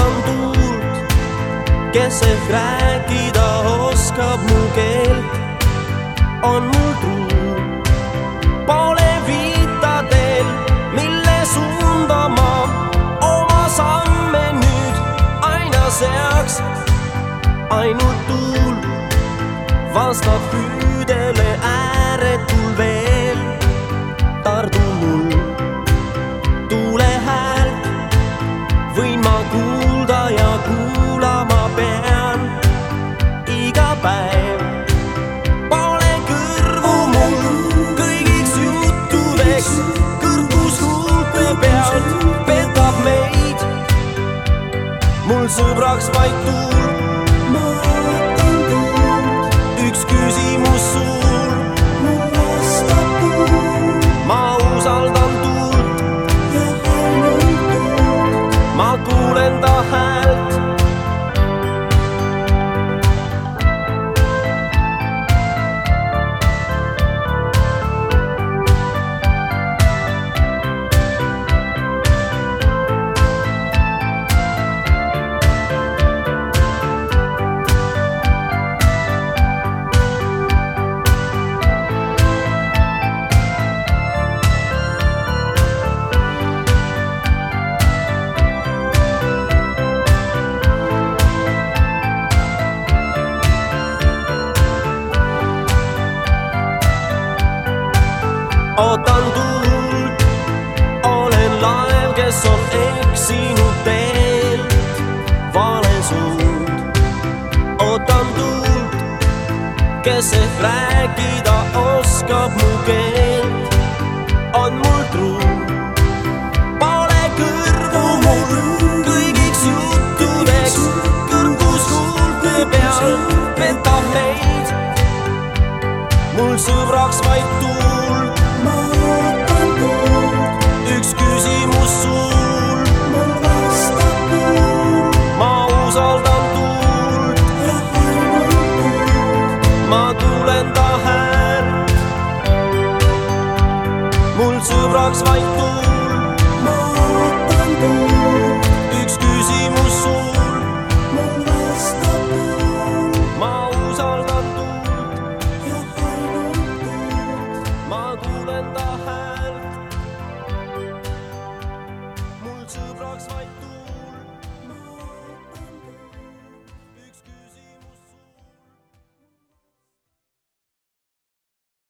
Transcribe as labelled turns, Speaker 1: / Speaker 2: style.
Speaker 1: ootan tuult, kes ehk rääkida oskab mu keelt. On mul truu, pole viitadel, mille suundama oma samme nüüd aina seaks. Ainult tuul vastab püüdele ääretul veel. Tardu mul tuule häält, võin ma kuulda ja kuulama pean iga päev. Pole kõrvu mul kõigiks juttudeks, kõrgus huulte peal petab meid. Mul sõbraks vaid tuul, ma ootan tuult. Üks küsimus sul, mul vastab tuul. Ma usaldan tuult ja ainult tuult. Ma kuulen ta häält. Ootan tuult, olen laev, kes on eksinud teelt vale suund. Ootan tuult, kes ehk rääkida oskab mu keelt. On mul truu, pole kõrvu mul kõigiks juttudeks, kõrgus huulte peal petab meid. Mul sõbraks vaid tuul, ma ootan tuult. Üks küsimus sul, mul vastab tuul. Ma usaldan tuult ja ainult tuult. Ma kuulen ta häält. Mul sõbraks vaid tuul, ma ootan tuult. Üks küsimus sul, mul vastab tuul. Ma usaldan tuult ja ainult tuult. Ma kuulen ta häält. Mul sõbraks vaid tuult.